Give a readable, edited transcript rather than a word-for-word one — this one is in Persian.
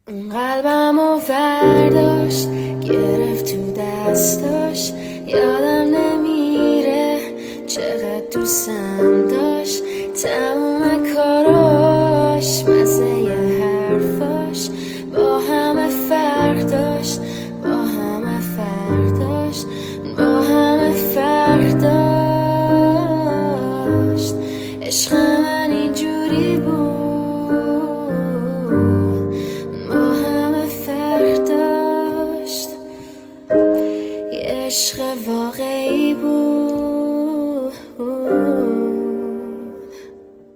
قلبم و فرداشت گرفت تو دستاش، یادم نمیره چقدر دوستم داشت.